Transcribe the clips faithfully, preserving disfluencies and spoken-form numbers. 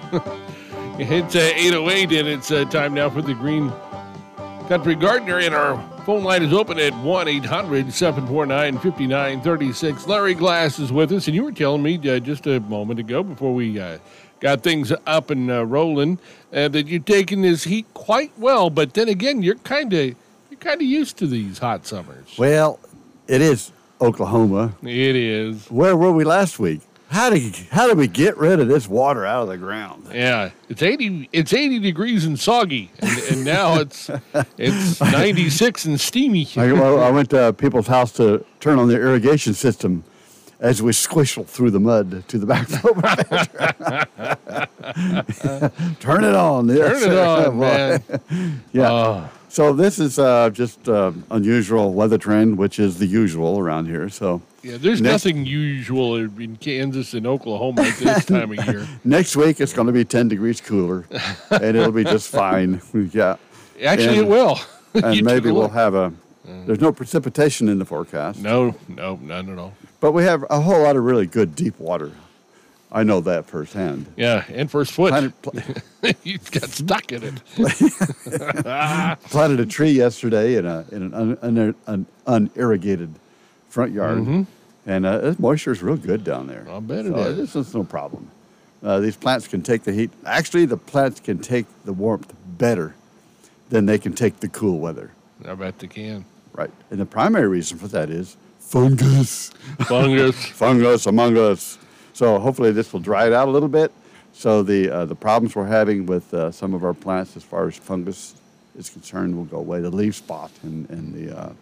It's uh, eight oh eight, and it's uh, time now for the Green Country Gardener, and our phone line is open at one eight hundred seven four nine five nine three six. Larry Glass is with us, and you were telling me uh, just a moment ago before we uh, got things up and uh, rolling uh, that you're taking this heat quite well, but then again, you're kind of you're kind of used to these hot summers. Well, it is Oklahoma. It is. Where were we last week? How did how did we get rid of this water out of the ground? Yeah, it's eighty. It's eighty degrees and soggy, and, and now it's it's ninety-six and steamy. I, well, I went to people's house to turn on the irrigation system as we squished through the mud to the back. Turn it on. Turn it on, man. Yeah. Oh. So this is uh, just uh, unusual weather trend, which is the usual around here. So yeah, there's next, nothing usual in Kansas and Oklahoma at this time of year. Next week it's going to be ten degrees cooler, and it'll be just fine. Yeah, actually, and, it will. And maybe we'll have a. There's no precipitation in the forecast. No, no, none at all. But we have a whole lot of really good deep water. I know that firsthand. Yeah, and first foot. Planted, pl- you got stuck in it. Planted a tree yesterday in a in an, un, un, un, unirrigated front yard, mm-hmm. and uh, the moisture is real good down there. I bet it so is. This is no problem. Uh, these plants can take the heat. Actually, the plants can take the warmth better than they can take the cool weather. I bet they can. Right, and the primary reason for that is fungus. Fungus. Fungus among us. So hopefully this will dry it out a little bit. So the uh, the problems we're having with uh, some of our plants as far as fungus is concerned will go away. The leaf spot and, and the, uh,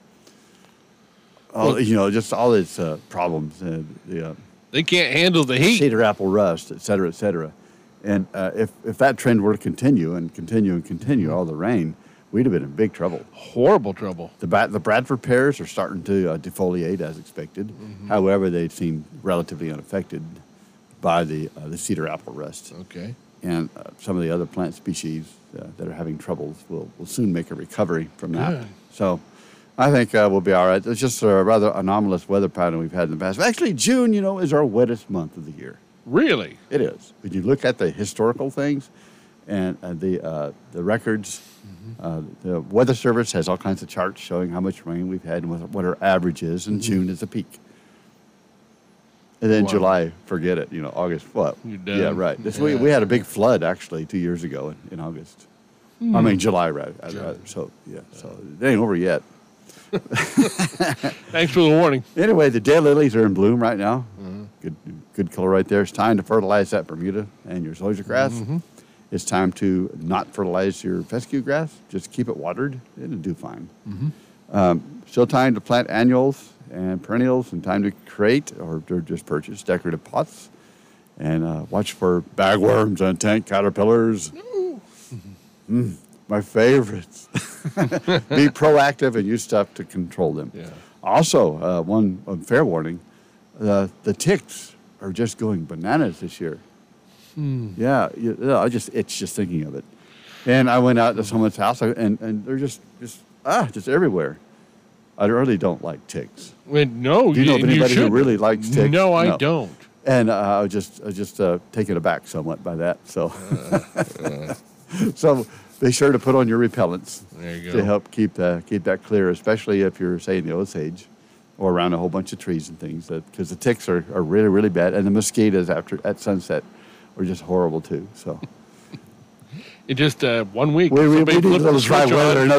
all, well, you know, just all these uh, problems. Uh, the, uh, they can't handle the heat. Cedar apple rust, et cetera, et cetera. And uh, if, if that trend were to continue and continue and continue, all the rain, we'd have been in big trouble. Horrible trouble. The ba- the Bradford pears are starting to uh, defoliate as expected. Mm-hmm. However, they seem relatively unaffected by the uh, the cedar apple rust. Okay. And uh, some of the other plant species uh, that are having troubles will, will soon make a recovery from that. Good. So I think uh, we'll be all right. It's just a rather anomalous weather pattern we've had in the past. Actually, June, you know, is our wettest month of the year. Really? It is. When you look at the historical things and uh, the uh, the records, mm-hmm. uh, the Weather Service has all kinds of charts showing how much rain we've had and what, what our average is, and mm-hmm. June is the peak. And then wow. July, forget it. You know, August, what? You're done. Yeah, right. This, yeah. We, we had a big flood, actually, two years ago in, in August. Mm. I mean, July, rather. rather. So, yeah, so it ain't over yet. Thanks for the warning. Anyway, the daylilies are in bloom right now. Mm-hmm. Good good color right there. It's time to fertilize that Bermuda and your zoysia grass. Mm-hmm. It's time to not fertilize your fescue grass. Just keep it watered. It'll do fine. Mm-hmm. Um, still time to plant annuals and perennials, and time to create or just purchase decorative pots. And uh, watch for bagworms and tent caterpillars. Mm-hmm. Mm, my favorites. Be proactive and use stuff to control them. Yeah. Also, uh, one uh, fair warning, uh, the ticks are just going bananas this year. Hmm. Yeah, you, uh, I just itch just thinking of it. And I went out to someone's house, and, and they're just, just, ah, just everywhere. I really don't like ticks. Well, no, Do you know of anybody who really likes ticks? No, I no. don't. And uh, I was just, I was just uh, taken aback somewhat by that. So, uh, uh. so be sure to put on your repellents there you to go. help keep uh, keep that clear, especially if you're, say, in the Osage or around a whole bunch of trees and things, because the ticks are, are really, really bad, and the mosquitoes after at sunset are just horrible too. So. It just uh, one week. We, we, we need a flipped little the dry switch weather, on. in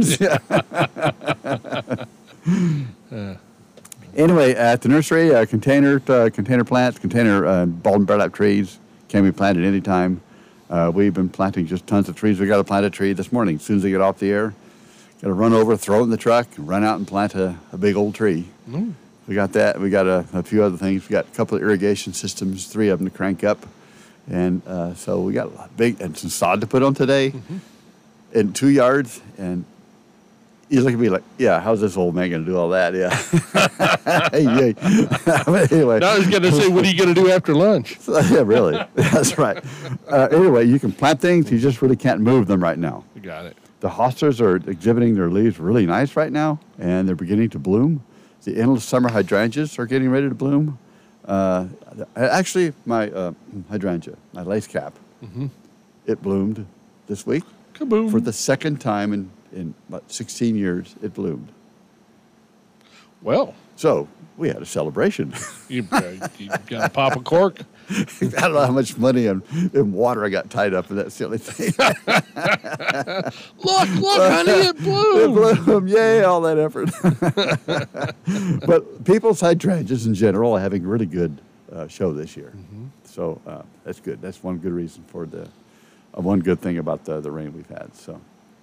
other words. uh. Anyway, at the nursery, uh, container uh, container plants, container uh, bald and burlap trees can be planted anytime. Uh, we've been planting just tons of trees. We got to plant a tree this morning. As soon as they get off the air, got to run over, throw it in the truck, and run out and plant a, a big old tree. Mm. We got that. We got a, a few other things. We got a couple of irrigation systems, three of them to crank up. And uh, so we got a big, and some sod to put on today mm-hmm. in two yards. And you look at me like, yeah, how's this old man going to do all that? Yeah. yeah. Anyway. Now I was going to say, what are you going to do after lunch? Yeah, really. That's right. Uh, anyway, you can plant things. You just really can't move them right now. You got it. The hostas are exhibiting their leaves really nice right now, and they're beginning to bloom. The endless summer hydrangeas are getting ready to bloom. Uh, actually, my uh, hydrangea, my lace cap, Mm-hmm. It bloomed this week. Kaboom. For the second time in, in about sixteen years, it bloomed. Well, So we had a celebration. you, uh, you got to pop a cork. I don't know how much money and, and water I got tied up in that silly thing. Look, look, honey, it It bloomed. bloomed. Yay, all that effort. But people's hydrangeas in general are having a really good uh, show this year. Mm-hmm. So uh, that's good. That's one good reason for the, uh, one good thing about the, the rain we've had. So.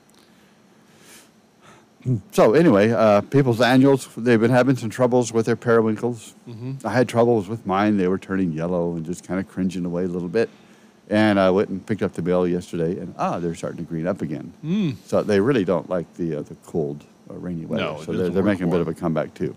So anyway, uh, people's annuals, they've been having some troubles with their periwinkles. Mm-hmm. I had troubles with mine. They were turning yellow and just kind of cringing away a little bit. And I went and picked up the bill yesterday, and ah, they're starting to green up again. Mm. So they really don't like the uh, the cold, uh, rainy weather. No, it so they're, doesn't they're work making a for bit of them. a comeback too.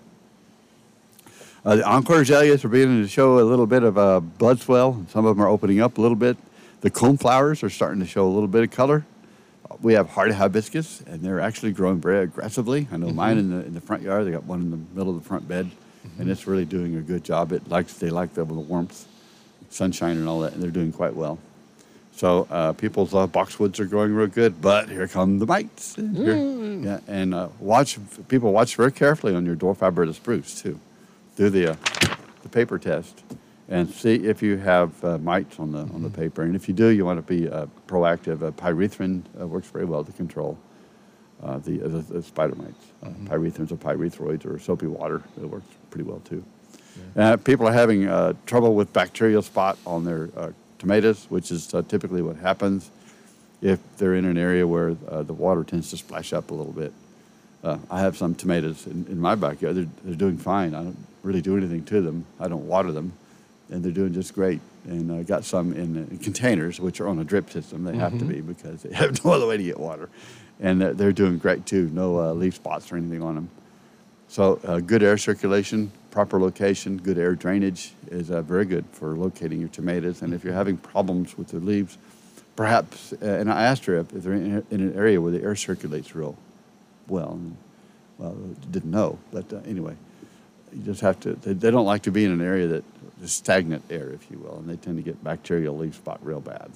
Uh, the Encore azaleas are beginning to show a little bit of uh, blood swell. Some of them are opening up a little bit. The cone flowers are starting to show a little bit of color. We have hardy hibiscus, and they're actually growing very aggressively. I know Mm-hmm. mine in the in the front yard. They got one in the middle of the front bed, Mm-hmm. and it's really doing a good job. It likes they like the, the warmth, sunshine, and all that, and they're doing quite well. So uh, people's uh, boxwoods are growing real good, but here come the mites. And here- Mm. yeah, and uh, watch people watch very carefully on your dwarf Alberta spruce too. Do the uh, the paper test and see if you have uh, mites on the on the paper. And if you do, you want to be uh, proactive. Uh, pyrethrin uh, works very well to control uh, the, uh, the the spider mites. Uh, Pyrethrins or pyrethroids or soapy water. It works pretty well too. Uh, people are having uh, trouble with bacterial spot on their uh, tomatoes, which is uh, typically what happens if they're in an area where uh, the water tends to splash up a little bit. Uh, I have some tomatoes in, in my backyard. They're, they're doing fine. I don't really do anything to them. I don't water them, and they're doing just great. And I got some in, uh, in containers, which are on a drip system. They have to be because they have no other way to get water. And uh, they're doing great too. No uh, leaf spots or anything on them. So uh, good air circulation, proper location, good air drainage is uh, very good for locating your tomatoes. And if you're having problems with the leaves, perhaps, uh, and I asked her if, if they're in, in an area where the air circulates real well. And, well, didn't know, but uh, anyway, you just have to, they, they don't like to be in an area that is stagnant air, if you will, and they tend to get bacterial leaf spot real bad.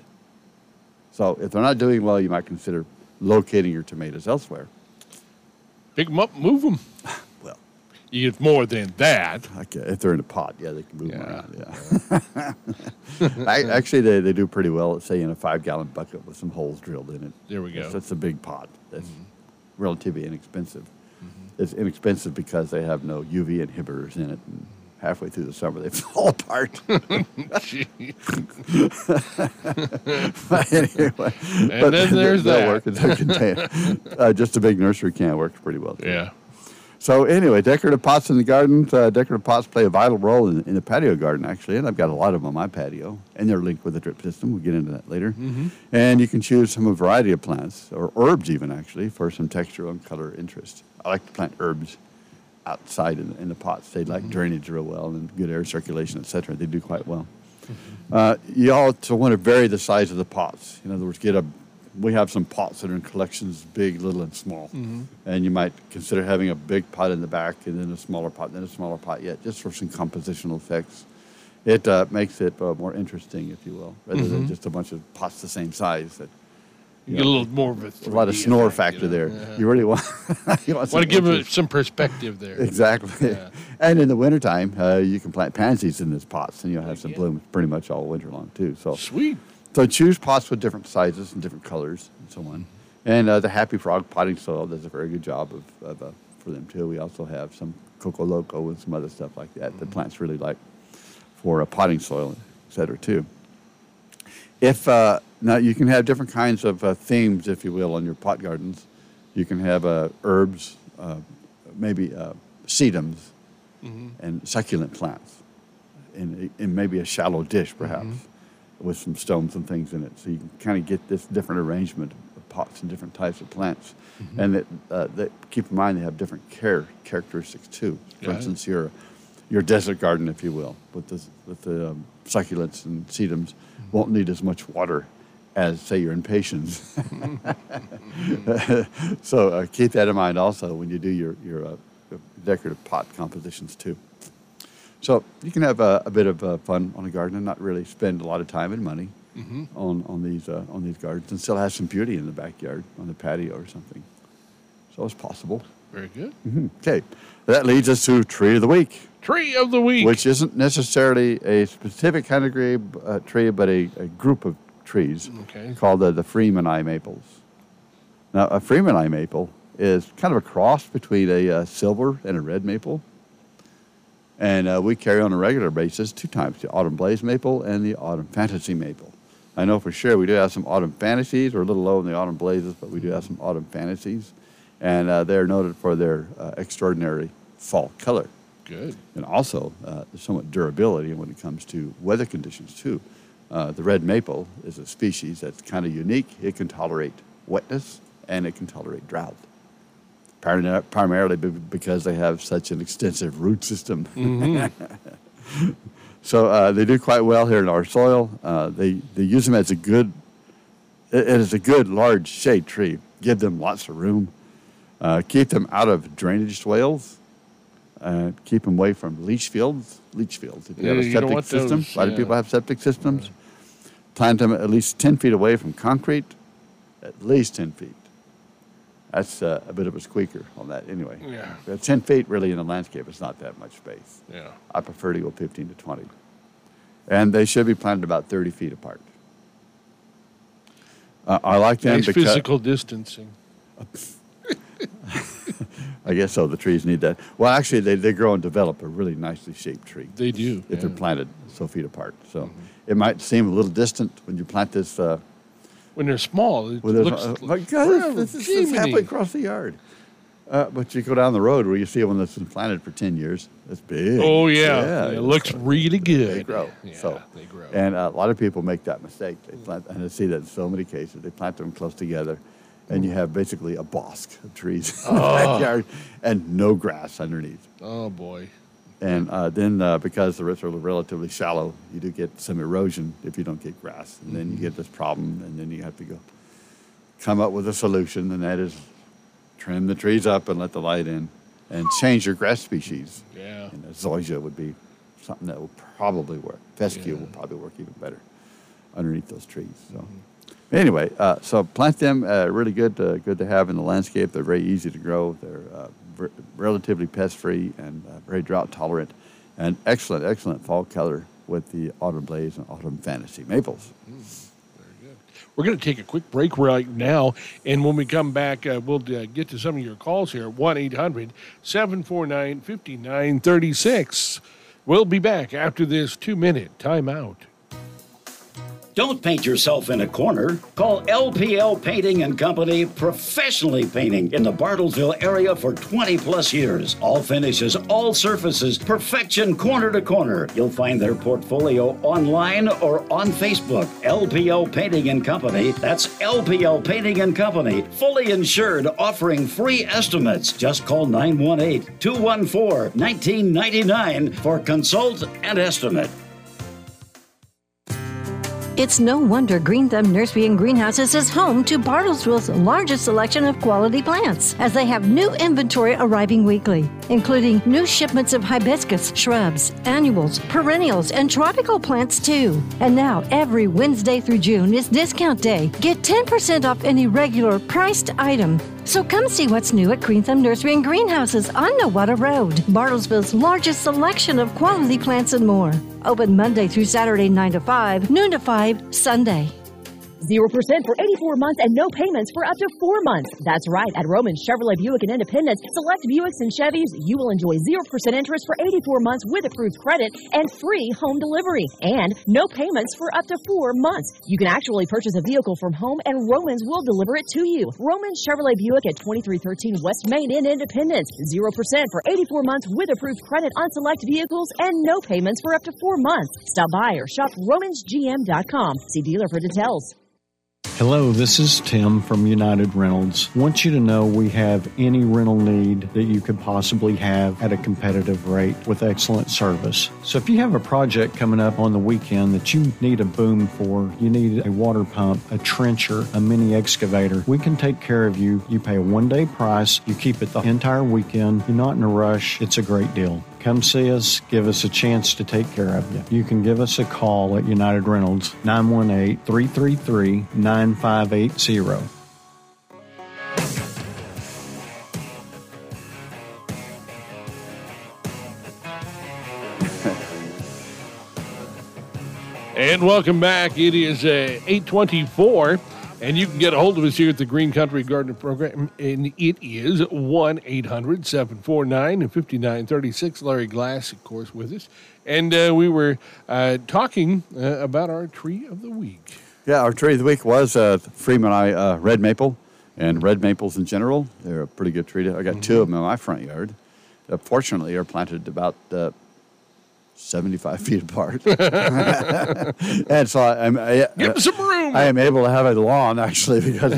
So if they're not doing well, you might consider locating your tomatoes elsewhere. Pick them up, move them. Well, You get more than that. okay, if they're in a pot, yeah, they can move them Yeah. around. Yeah. I, actually, they, they do pretty well, let's say, in a five-gallon bucket with some holes drilled in it. There we go. That's, that's a big pot. That's relatively inexpensive. It's inexpensive because they have no U V inhibitors in it. And halfway through the summer, they fall apart. Gee. But anyway, And then there's they'll that. work in their container. Uh, just a big nursery can works pretty well. Too. Yeah. So anyway, decorative pots in the garden. Uh, decorative pots play a vital role in, in the patio garden, actually, and I've got a lot of them on my patio, and they're linked with the drip system. We'll get into that later. Mm-hmm. And you can choose from a variety of plants, or herbs even, actually, for some texture and color interest. I like to plant herbs outside in, in the pots. They like drainage real well and good air circulation, et cetera. They do quite well. Uh, you also want to vary the size of the pots. In other words, get a. We have some pots that are in collections, big, little, and small. Mm-hmm. And you might consider having a big pot in the back and then a smaller pot, and then a smaller pot yet, just for some compositional effects. It uh, makes it uh, more interesting, if you will, rather than just a bunch of pots the same size. That, You you get a know, little more of a, a lot of three D snore effect, factor you know? there. Yeah. You really want, you want, Want to give it interest. some perspective there. Exactly. Yeah. And in the wintertime, uh, you can plant pansies in these pots, and you'll have some Yeah. blooms pretty much all winter long, too. So, Sweet. so choose pots with different sizes and different colors and so on. And uh, the Happy Frog potting soil does a very good job of, of uh, for them, too. We also have some Coco Loco and some other stuff like that that plants really like for uh, potting soil, et cetera, too. If uh, now you can have different kinds of uh, themes, if you will, on your pot gardens. You can have uh, herbs, uh, maybe uh, sedums, Mm-hmm. and succulent plants, in, in maybe a shallow dish, perhaps, with some stones and things in it. So you can kind of get this different arrangement of pots and different types of plants, and that, uh, that keep in mind they have different care characteristics too. For Got it. instance, your your desert garden, if you will, with the with the um, succulents and sedums, won't need as much water as, say, your impatiens. So uh, keep that in mind also when you do your, your uh, decorative pot compositions too. So you can have uh, a bit of uh, fun on a garden and not really spend a lot of time and money. mm-hmm. on on these uh, on these gardens, and still have some beauty in the backyard on the patio or something. So it's possible. Very good. Mm-hmm. Okay, that leads us to Tree of the Week. Tree of the Week, which isn't necessarily a specific kind of tree, uh, tree but a, a group of trees okay. called the, the Freeman eye maples. Now, a Freeman eye maple is kind of a cross between a uh, silver and a red maple. And uh, we carry on a regular basis two types, the Autumn Blaze maple and the Autumn Fantasy maple. I know for sure we do have some Autumn Fantasies. We're a little low in the Autumn Blazes, but we do have some Autumn Fantasies. And uh, they're noted for their uh, extraordinary fall color. Good. And also uh, somewhat durability when it comes to weather conditions, too. Uh, the red maple is a species that's kind of unique. It can tolerate wetness and it can tolerate drought. Primar- primarily because they have such an extensive root system. Mm-hmm. So uh, they do quite well here in our soil. Uh, they, they use them as a good, it is a good large shade tree. Give them lots of room. Uh, keep them out of drainage swales. Uh, keep them away from leach fields. Leach fields. If you Yeah, have a you don't septic want system, those, a lot yeah. of people have septic systems. Plant them at least ten feet away from concrete. At least ten feet. That's uh, a bit of a squeaker on that anyway. Yeah. But ten feet really in a landscape is not that much space. Yeah. I prefer to go fifteen to twenty. And they should be planted about thirty feet apart. Uh, I like them Nice because... physical distancing. I guess so. The trees need that. Well, actually, they, they grow and develop a really nicely shaped tree. They do. If yeah. they're planted so feet apart. So Mm-hmm. it might seem a little distant when you plant this. Uh, When they're small, it with this, looks. uh, my God, Well, this, this is halfway Jiminy. across the yard. Uh, but you go down the road where you see one that's been planted for ten years. It's big. Oh yeah, it it's- looks really good. They grow. Yeah, so, they grow. And uh, a lot of people make that mistake. They plant, and I see that in so many cases. They plant them close together, and you have basically a bosque of trees in the backyard and no grass underneath. Oh boy. And uh, then uh, because the roots are relatively shallow, you do get some erosion if you don't get grass. And then you get this problem, and then you have to go come up with a solution, and that is trim the trees up and let the light in and change your grass species. Yeah. And a zoysia would be something that will probably work. Fescue Yeah. will probably work even better underneath those trees. So mm-hmm. anyway, uh, so plant them. Uh, really good, uh, good to have in the landscape. They're very easy to grow. They're uh, ver- relatively pest-free and uh, very drought-tolerant, and excellent, excellent fall color with the Autumn Blaze and Autumn Fantasy maples. Mm. We're going to take a quick break right now, and when we come back, uh, we'll uh, get to some of your calls here, one eight hundred seven four nine five nine three six. We'll be back after this two-minute timeout. Don't paint yourself in a corner. Call L P L Painting and Company, professionally painting in the Bartlesville area for twenty plus years. All finishes, all surfaces, perfection corner to corner. You'll find their portfolio online or on Facebook. L P L Painting and Company. That's L P L Painting and Company. Fully insured, offering free estimates. Just call nine one eight, two one four, one nine nine nine for consult and estimate. It's no wonder Green Thumb Nursery and Greenhouses is home to Bartlesville's largest selection of quality plants, as they have new inventory arriving weekly, including new shipments of hibiscus, shrubs, annuals, perennials, and tropical plants too. And now, every Wednesday through June is discount day. Get ten percent off any regular priced item. So come see what's new at Green Thumb Nursery and Greenhouses on Nowata Road. Bartlesville's largest selection of quality plants and more. Open Monday through Saturday, nine to five, noon to five, Sunday. zero percent for eighty-four months and no payments for up to four months. That's right. At Roman Chevrolet Buick and Independence, select Buicks and Chevys, you will enjoy zero percent interest for eighty-four months with approved credit and free home delivery. And no payments for up to four months. You can actually purchase a vehicle from home and Romans will deliver it to you. Roman Chevrolet Buick at twenty-three thirteen West Main in Independence. zero percent for eighty-four months with approved credit on select vehicles and no payments for up to four months. Stop by or shop romans g m dot com. See dealer for details. Hello, this is Tim from United Rentals. Want you to know we have any rental need that you could possibly have at a competitive rate with excellent service. So if you have a project coming up on the weekend that you need a boom for, you need a water pump, a trencher, a mini excavator, we can take care of you. You pay a one-day price. You keep it the entire weekend. You're not in a rush. It's a great deal. Come see us, give us a chance to take care of you. You can give us a call at United Reynolds, nine one eight, three three three, nine five eight zero. And welcome back. It is uh, eight twenty-four, and you can get a hold of us here at the Green Country Gardener Program, and it is one eight hundred, seven four nine, five nine three six. Larry Glass, of course, with us. And uh, we were uh, talking uh, about our tree of the week. Yeah, our tree of the week was uh, Freeman I uh, red maple, and red maples in general. They're a pretty good tree. I got mm-hmm. two of them in my front yard. Uh, fortunately, they're planted about uh, seventy-five feet apart. And so I, I'm, I, Give us some room. I am able to have a lawn, actually, because of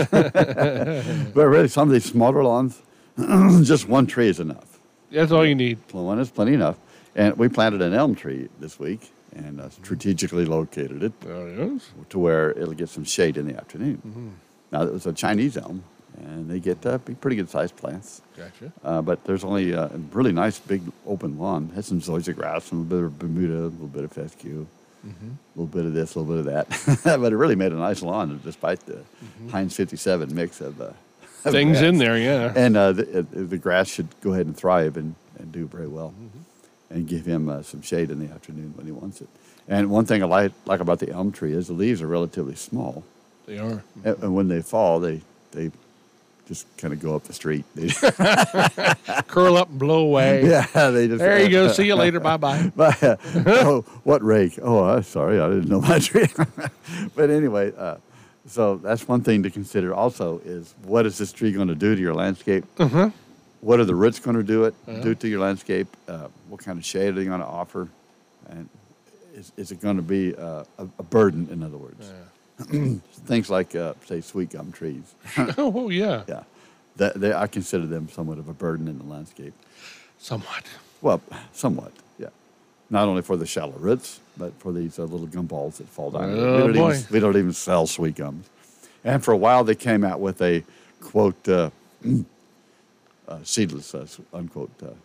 that. But really, some of these smaller lawns, just one tree is enough. That's all you need. One is plenty enough. And we planted an elm tree this week and uh, strategically located it Oh, yes? to where it'll get some shade in the afternoon. Mm-hmm. Now, it was a Chinese elm, and they get uh, pretty good-sized plants. Gotcha. Uh, but there's only uh, a really nice big open lawn. Has some zoysia grass, a little bit of Bermuda, a little bit of fescue, mm-hmm. a little bit of this, a little bit of that. But it really made a nice lawn despite the mm-hmm. Heinz fifty-seven mix of, uh, of things grass. in there, yeah. And uh, the, uh, the grass should go ahead and thrive and, and do very well, Mm-hmm. and give him uh, some shade in the afternoon when he wants it. And one thing I like, like about the elm tree is the leaves are relatively small. They are. And, and when they fall, they they just kind of go up the street. Curl up and blow away. Yeah, they just. There you go. See you later. Bye-bye. But, uh, oh, what rake? Oh, uh, sorry, I didn't know my tree. But anyway, uh, so that's one thing to consider. Also, is what is this tree going to do to your landscape? Uh-huh. What are the roots going to do it? Uh-huh. Do to your landscape? Uh, what kind of shade are they going to offer? And is, is it going to be uh, a, a burden? In other words, Yeah. Things like uh, say sweet gum trees. Oh, yeah. Yeah, that they, I consider them somewhat of a burden in the landscape. Somewhat. Well, somewhat, yeah. Not only for the shallow roots, but for these uh, little gum balls that fall down. Oh, we, don't boy. Even, we don't even sell sweet gums. And for a while, they came out with a, quote, uh, uh, seedless, uh, unquote, uh, uh,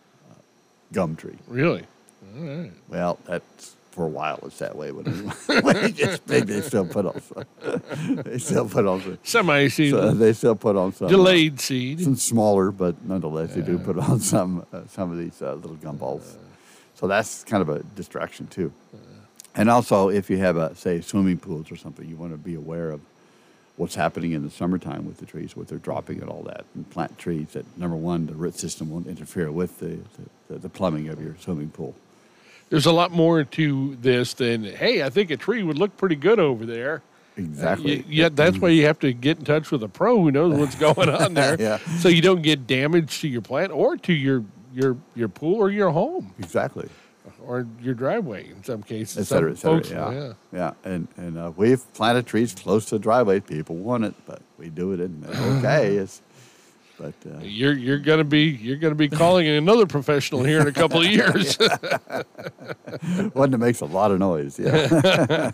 gum tree. Really? All right. Well, that's, for a while it's that way. But when it gets big, they still put on some. They still put on some. Semi-seed. So they still put on some. Delayed seed. Some smaller, but nonetheless, they do put on some uh, some of these uh, little gumballs. So that's kind of a distraction too. And also, if you have a say swimming pools or something, you want to be aware of what's happening in the summertime with the trees, what they're dropping and all that, and plant trees that number one, the root system won't interfere with the the, the plumbing of your swimming pool. There's a lot more to this than, hey, I think a tree would look pretty good over there. Exactly. Uh, yeah, that's why you have to get in touch with a pro who knows what's going on there, Yeah. so you don't get damage to your plant or to your your your pool or your home Exactly. or your driveway in some cases. Et cetera, et Some cetera. folks- yeah. yeah. yeah. And and uh, we've planted trees close to the driveway. People want it, but we do it in okay. It's, but uh, You're you're gonna be you're gonna be calling in another professional here in a couple of years. one that makes a lot of noise. Yeah.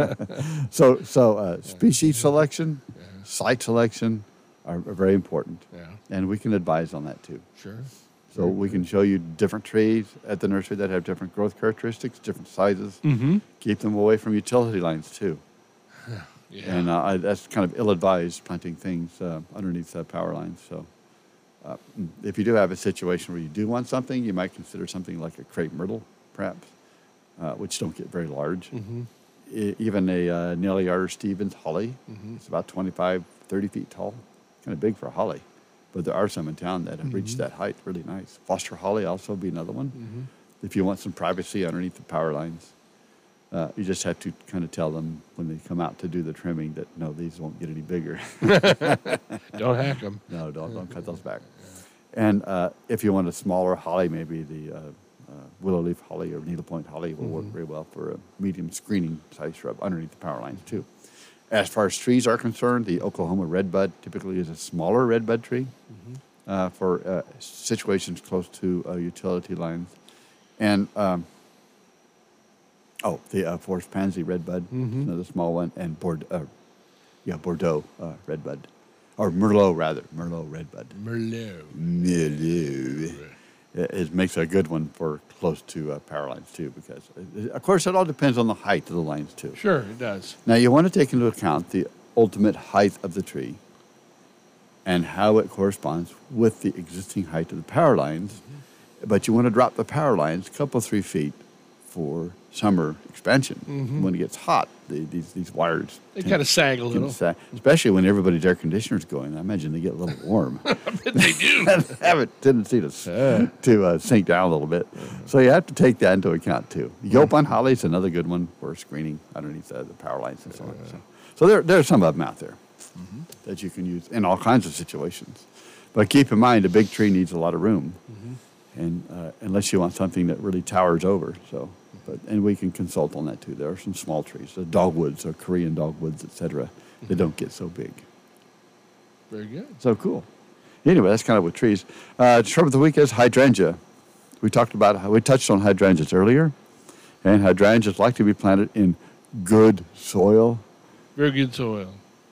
so so uh, species selection, site selection are, are very important, Yeah, and we can advise on that too. sure. So we can show you different trees at the nursery that have different growth characteristics, different sizes. Mm-hmm. Keep them away from utility lines too. Yeah. And uh, I, that's kind of ill-advised, planting things uh, underneath uh, power lines. So uh, if you do have a situation where you do want something, you might consider something like a crepe myrtle, perhaps, uh, which don't get very large. Mm-hmm. E- even a uh, Nellie R. Stevens holly. Mm-hmm. It's about twenty-five, thirty feet tall. Kind of big for a holly. But there are some in town that have reached Mhm. that height, really nice. Foster holly also would be another one. Mhm. If you want some privacy underneath the power lines, uh, you just have to kind of tell them when they come out to do the trimming that, no, these won't get any bigger. Don't hack them. No, don't, don't cut those back. And uh, if you want a smaller holly, maybe the uh, uh, willow leaf holly or needlepoint holly will work Mhm. very well for a medium screening size shrub underneath the power lines too. As far as trees are concerned, the Oklahoma redbud typically is a smaller redbud tree uh, for uh, situations close to uh, utility lines. And, um, oh, the uh, forest pansy redbud, Mhm. another small one, and Bord- uh, yeah, Bordeaux uh, redbud, or Merlot rather, Merlot redbud. Merlot. Merlot. it, it makes a good one for close to uh, power lines too, because it, of course it all depends on the height of the lines too. Sure, it does. Now you want to take into account the ultimate height of the tree and how it corresponds with the existing height of the power lines, mm-hmm. but you want to drop the power lines a couple, three feet for summer expansion. Mm-hmm. When it gets hot, the, these these wires they kind of sag a little, sag, especially when everybody's air conditioner's going. I imagine they get a little warm. I bet they do. Have a tendency to uh. to uh, sink down a little bit. Uh-huh. So you have to take that into account too. Yopon holly is another good one for screening underneath uh, the power lines and so on. Uh-huh. So, so there there's some of them out there mm-hmm. that you can use in all kinds of situations. But keep in mind, a big tree needs a lot of room, mm-hmm. and uh, unless you want something that really towers over. So. But, and we can consult on that too. There are some small trees, the dogwoods or Korean dogwoods, et cetera. They don't get so big. Very good. So cool. Anyway, that's kind of with trees. Uh, shrub of the week is hydrangea. We talked about how we touched on hydrangeas earlier, and hydrangeas like to be planted in good soil. Very good soil.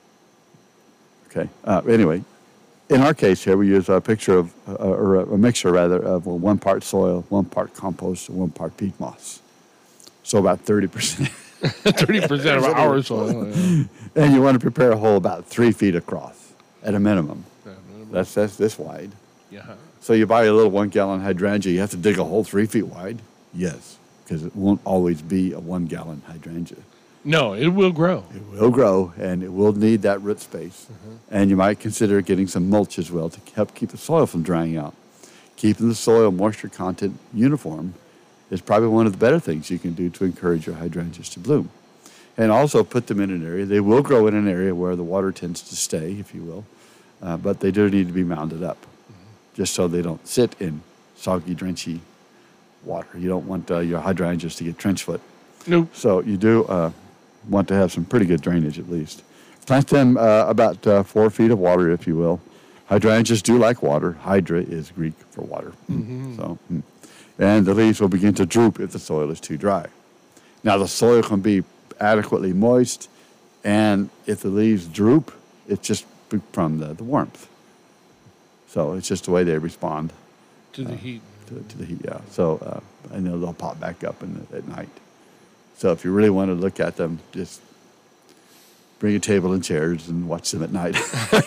Okay. Uh, anyway, in our case here, we use a picture of, uh, or a mixture rather, of well, one part soil, one part compost, and one part peat moss. So about thirty percent. thirty percent of our soil. Yeah. And you want to prepare a hole about three feet across at a minimum. Yeah, minimum. That's, that's this wide. Yeah. So you buy a little one-gallon hydrangea, you have to dig a hole three feet wide? Yes, because it won't always be a one-gallon hydrangea. No, it will grow. It will grow, and it will need that root space. Uh-huh. And you might consider getting some mulch as well to help keep the soil from drying out. Keeping the soil moisture content uniform is probably one of the better things you can do to encourage your hydrangeas to bloom. And also put them in an area. They will grow in an area where the water tends to stay, if you will, uh, but they do need to be mounded up, mm-hmm. just so they don't sit in soggy, drenchy water. You don't want uh, your hydrangeas to get trench foot. Nope. So you do uh, want to have some pretty good drainage at least. Plant them uh, about uh, four feet of water, if you will. Hydrangeas do like water. Hydra is Greek for water. Mm-hmm. So. Mm. And the leaves will begin to droop if the soil is too dry. Now, the soil can be adequately moist, and if the leaves droop, it's just from the, the warmth. So it's just the way they respond. To the uh, heat. To, to the heat, yeah. So uh, I know they'll pop back up in the, at night. So if you really want to look at them, just bring a table and chairs and watch them at night.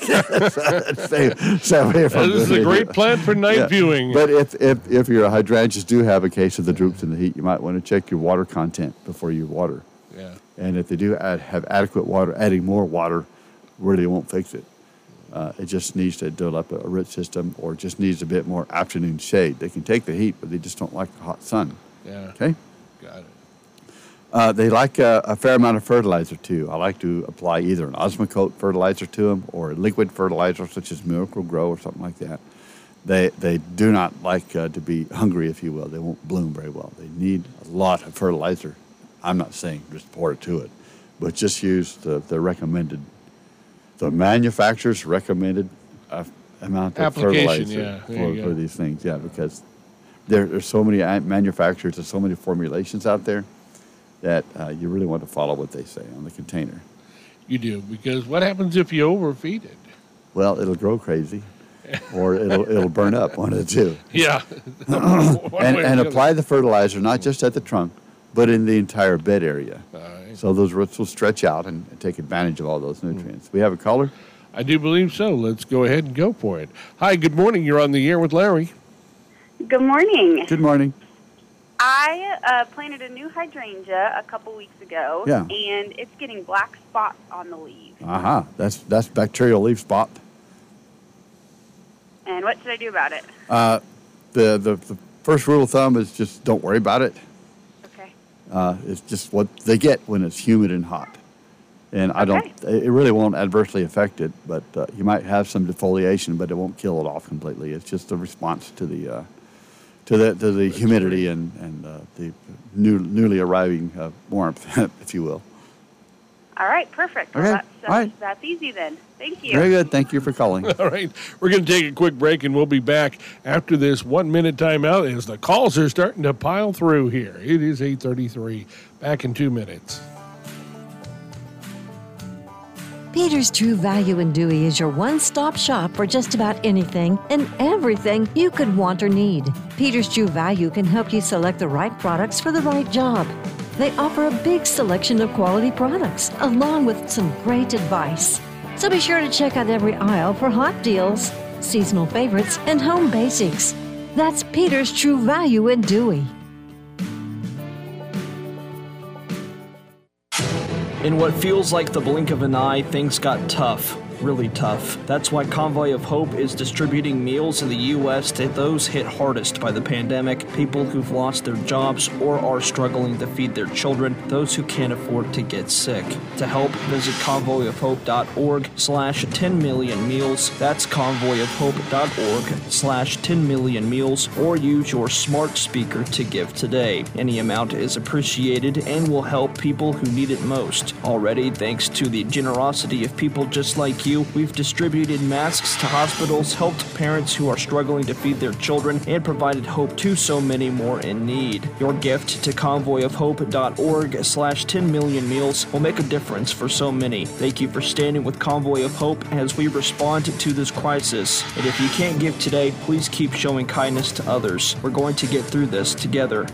stay, stay away from this is a great plan for night yeah. viewing. But if, if, if your hydrangeas do have a case of the droops in the heat, you might want to check your water content before you water. Yeah. And if they do add, have adequate water, adding more water really won't fix it. Uh, it just needs to build up a, a root system, or just needs a bit more afternoon shade. They can take the heat, but they just don't like the hot sun. Yeah. Okay? Got it. Uh, they like a, a fair amount of fertilizer, too. I like to apply either an Osmocote fertilizer to them or a liquid fertilizer such as Miracle Grow or something like that. They they do not like uh, to be hungry, if you will. They won't bloom very well. They need a lot of fertilizer. I'm not saying just pour it to it, but just use the, the recommended, the manufacturer's recommended uh, amount of fertilizer yeah. for, for these things. Yeah, because there, there's so many manufacturers and so many formulations out there that uh, you really want to follow what they say on the container. You do, because what happens if you overfeed it? Well, it'll grow crazy, or it'll it'll burn up, one of the two. Yeah. and and apply the fertilizer not just at the trunk, but in the entire bed area. Right. So those roots will stretch out and take advantage of all those nutrients. Mm. We have a caller? I do believe so. Let's go ahead and go for it. Hi, good morning. You're on the air with Larry. Good morning. Good morning. I uh, planted a new hydrangea a couple weeks ago, yeah. and it's getting black spots on the leaves. Aha, uh-huh. that's that's bacterial leaf spot. And what should I do about it? Uh, the, the the first rule of thumb is just don't worry about it. Okay. Uh, it's just what they get when it's humid and hot, and I okay. don't. It really won't adversely affect it, but uh, you might have some defoliation, but it won't kill it off completely. It's just a response to the. Uh, To the to the humidity and and uh, the new newly arriving uh, warmth, if you will. All right, perfect. Okay. Well, that's, uh, All right. that's easy then. Thank you. Very good. Thank you for calling. All right, we're going to take a quick break, and we'll be back after this one-minute timeout as the calls are starting to pile through here. It is eight thirty-three. Back in two minutes. Peter's True Value in Dewey is your one-stop shop for just about anything and everything you could want or need. Peter's True Value can help you select the right products for the right job. They offer a big selection of quality products, along with some great advice. So be sure to check out every aisle for hot deals, seasonal favorites, and home basics. That's Peter's True Value in Dewey. In what feels like the blink of an eye, things got tough. Really tough. That's why Convoy of Hope is distributing meals in the U S to those hit hardest by the pandemic, people who've lost their jobs or are struggling to feed their children, those who can't afford to get sick. To help, visit convoy of hope dot org slash ten million meals. That's convoy of hope dot org slash ten million meals, or use your smart speaker to give today. Any amount is appreciated and will help people who need it most. Already, thanks to the generosity of people just like you, we've distributed masks to hospitals, helped parents who are struggling to feed their children, and provided hope to so many more in need. Your gift to convoy of hope dot org slash ten million meals will make a difference for so many. Thank you for standing with Convoy of Hope as we respond to this crisis. And if you can't give today, please keep showing kindness to others. We're going to get through this together.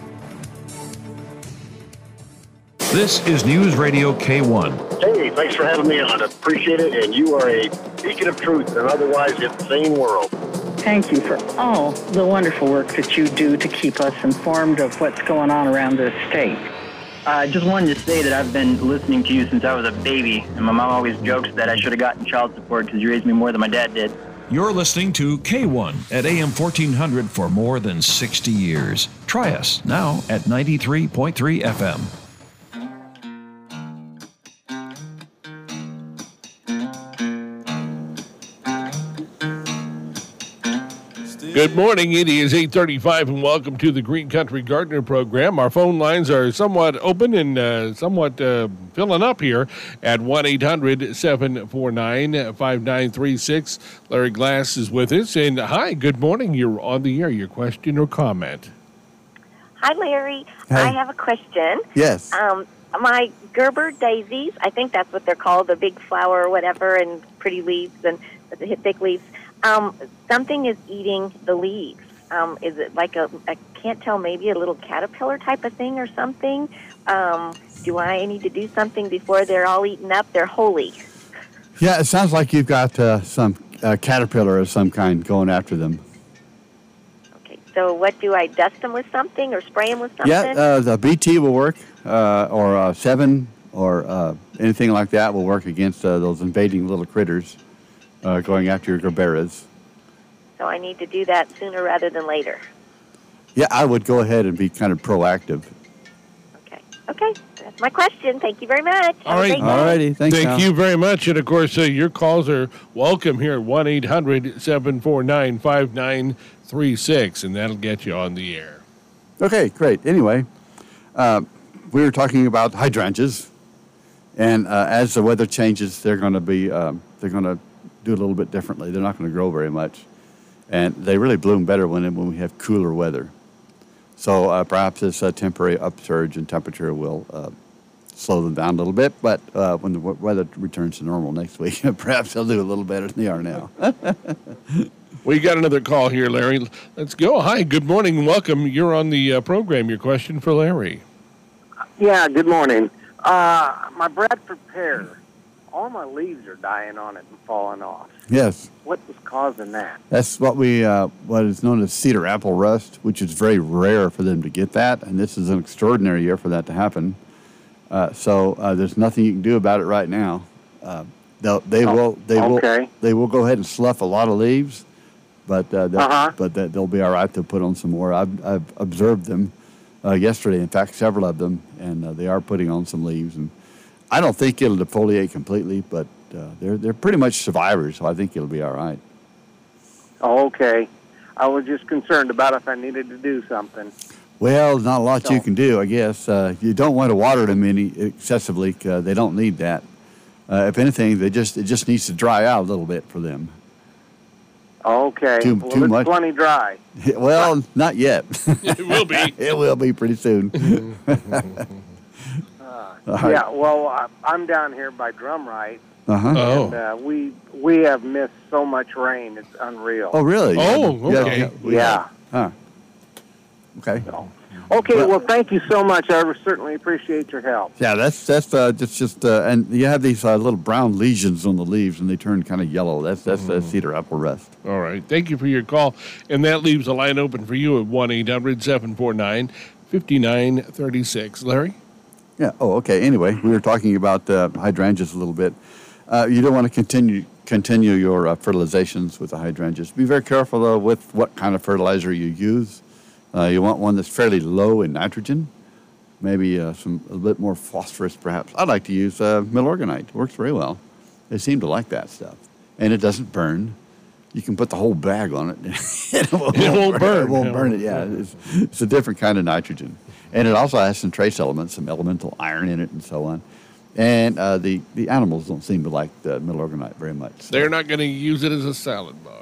This is News Radio K one. Hey, thanks for having me on. I appreciate it, and you are a beacon of truth in an otherwise insane world. Thank you for all the wonderful work that you do to keep us informed of what's going on around this state. I uh, just wanted to say that I've been listening to you since I was a baby, and my mom always jokes that I should have gotten child support because you raised me more than my dad did. You're listening to K one at A M fourteen hundred for more than sixty years. Try us now at ninety-three point three F M. Good morning. It is eight thirty-five, and welcome to the Green Country Gardener program. Our phone lines are somewhat open and uh, somewhat uh, filling up here at one eight hundred seven four nine five nine three six. Larry Glass is with us. And hi, good morning. You're on the air. Your question or comment? Hi, Larry. Hey. I have a question. Yes. Um, my Gerber daisies, I think that's what they're called, the big flower or whatever, and pretty leaves and the thick leaves. Um, something is eating the leaves. Um, is it like a, I can't tell, maybe a little caterpillar type of thing or something? Um, do I need to do something before they're all eaten up? They're holy. Yeah, it sounds like you've got uh, some uh, caterpillar of some kind going after them. Okay, so what do I, dust them with something or spray them with something? Yeah, uh, the B T will work, uh, or uh, seven, or uh, anything like that will work against uh, those invading little critters. Uh, going after your gerberas. So I need to do that sooner rather than later. Yeah, I would go ahead and be kind of proactive. Okay. Okay. That's my question. Thank you very much. All right. All righty. Thanks, Thank Al. you very much. And, of course, uh, your calls are welcome here at one eight hundred seven four nine five nine three six, and that'll get you on the air. Okay, great. Anyway, uh, we were talking about hydrangeas, and uh, as the weather changes, they're going to be, um, they're going to do a little bit differently. They're not going to grow very much. And they really bloom better when, when we have cooler weather. So uh, perhaps this uh, temporary upsurge in temperature will uh, slow them down a little bit. But uh, when the w- weather returns to normal next week, perhaps they'll do a little better than they are now. We got another call here, Larry. Let's go. Hi, good morning and welcome. You're on the uh, program. Your question for Larry. Yeah, good morning. Uh, my Bradford pear, all my leaves are dying on it and falling off. Yes. What was causing that? That's what we, uh, what is known as cedar apple rust, which is very rare for them to get that, and this is an extraordinary year for that to happen. Uh, so uh, there's nothing you can do about it right now. Uh, they'll, they Oh, will, they okay. will, they will go ahead and slough a lot of leaves, but uh, they'll, Uh-huh. but they- they'll be all right. They'll put on some more. I've, I've observed them uh, yesterday. In fact, several of them, and uh, they are putting on some leaves. And I don't think it'll defoliate completely, but uh, they're they're pretty much survivors, so I think it'll be all right. Oh, okay. I was just concerned about if I needed to do something. Well, not a lot you So- can do, I guess. Uh, you don't want to water them any excessively. Uh, they don't need that. Uh, if anything, they just it just needs to dry out a little bit for them. Okay. Too- well, too it's much? plenty dry. Well, not yet. It will be. It will be pretty soon. Uh, right. Yeah, well, uh, I'm down here by Drumright, Uh-huh. Oh. and uh, we we have missed so much rain. It's unreal. Oh, really? Oh, Yeah, okay. yeah. we- Yeah. Huh. Okay. Okay, well, thank you so much. I certainly appreciate your help. Yeah, that's that's uh, just just uh, and you have these uh, little brown lesions on the leaves, and they turn kind of yellow. That's that's uh, cedar apple rust. All right. Thank you for your call. And that leaves a line open for you at one eight hundred seven four nine five nine three six. Larry? Yeah. Oh, okay. Anyway, we were talking about uh, hydrangeas a little bit. Uh, you don't want to continue continue your uh, fertilizations with the hydrangeas. Be very careful though with what kind of fertilizer you use. Uh, you want one that's fairly low in nitrogen, maybe uh, some a little bit more phosphorus, perhaps. I like to use uh, Milorganite. It works very well. They seem to like that stuff, and it doesn't burn. You can put the whole bag on it, and it won't, It won't burn. It won't Yeah. burn it. Yeah, it's, it's a different kind of nitrogen, and it also has some trace elements, some elemental iron in it, and so on. And uh, the the animals don't seem to like the Milorganite very much. So. They're not going to use it as a salad bar.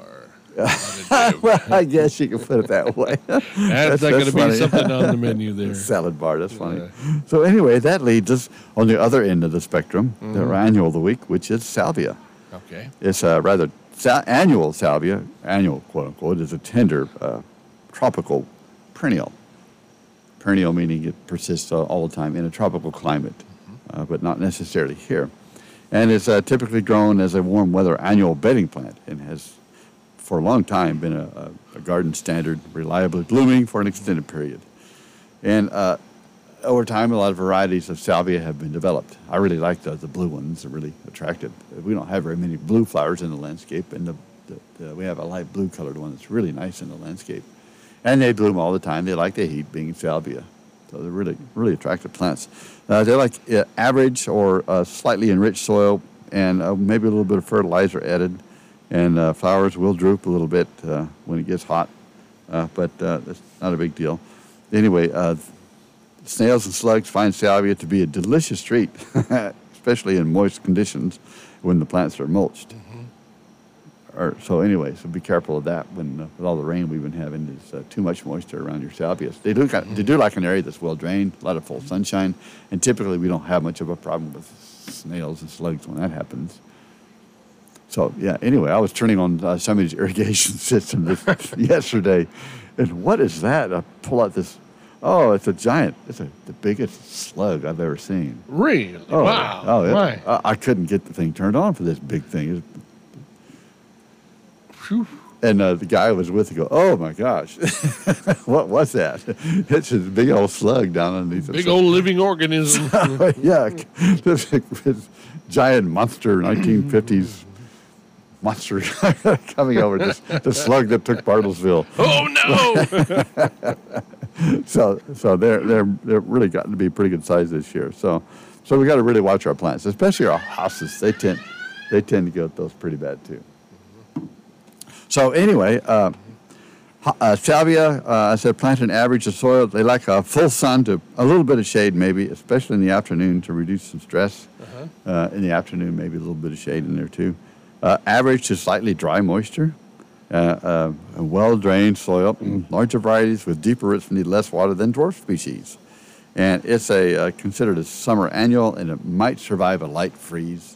Well, I guess you can put it that way. That's, not going to be funny. something on the menu there. Salad bar, that's funny. So anyway, that leads us on the other end of the spectrum, Mhm. the annual of the week, which is salvia. Okay. It's a rather sa- annual salvia, annual quote unquote, is a tender uh, tropical perennial. Perennial meaning it persists uh, all the time in a tropical climate, uh, but not necessarily here. And it's uh, typically grown as a warm weather annual bedding plant and has for a long time been a, a, a garden standard, reliably blooming for an extended period. And uh, over time, a lot of varieties of salvia have been developed. I really like the, the blue ones. They're really attractive. We don't have very many blue flowers in the landscape, and the, the, the, we have a light blue colored one that's really nice in the landscape. And they bloom all the time. They like the heat, being salvia. So they're really, really attractive plants. Uh, they like uh, average or uh, slightly enriched soil and uh, maybe a little bit of fertilizer added. And uh, flowers will droop a little bit uh, when it gets hot, uh, but uh, that's not a big deal. Anyway, uh, snails and slugs find salvia to be a delicious treat, especially in moist conditions when the plants are mulched. Mm-hmm. Or, so anyway, so be careful of that when uh, with all the rain we've been having. There's uh, too much moisture around your salvias. They do, mm-hmm. they do like an area that's well drained, a lot of full sunshine, and typically we don't have much of a problem with snails and slugs when that happens. So, yeah, anyway, I was turning on uh, somebody's irrigation system this, yesterday, and what is that? I pull out this, oh, it's a giant, it's a, the biggest slug I've ever seen. Really? Oh, Wow. Oh, it, Why? I, I couldn't get the thing turned on for this big thing. It, and uh, the guy I was with, he go, oh, my gosh, what was that? It's this big old slug down underneath the Big old living organism. yeah, this, this giant monster nineteen fifties monster coming over, the, the slug that took Bartlesville. Oh no! so, so they're they're they're really gotten to be pretty good size this year. So, so we got to really watch our plants, especially our hostas. They tend they tend to get those pretty bad too. So anyway, uh, uh, salvia, uh, I said plant an average of soil. They like a full sun to a little bit of shade, maybe, especially in the afternoon to reduce some stress. Uh-huh. Uh, in the afternoon, maybe a little bit of shade in there too. Uh, average to slightly dry moisture, uh, uh, a well-drained soil, larger varieties with deeper roots need less water than dwarf species. And it's a uh, considered a summer annual, and it might survive a light freeze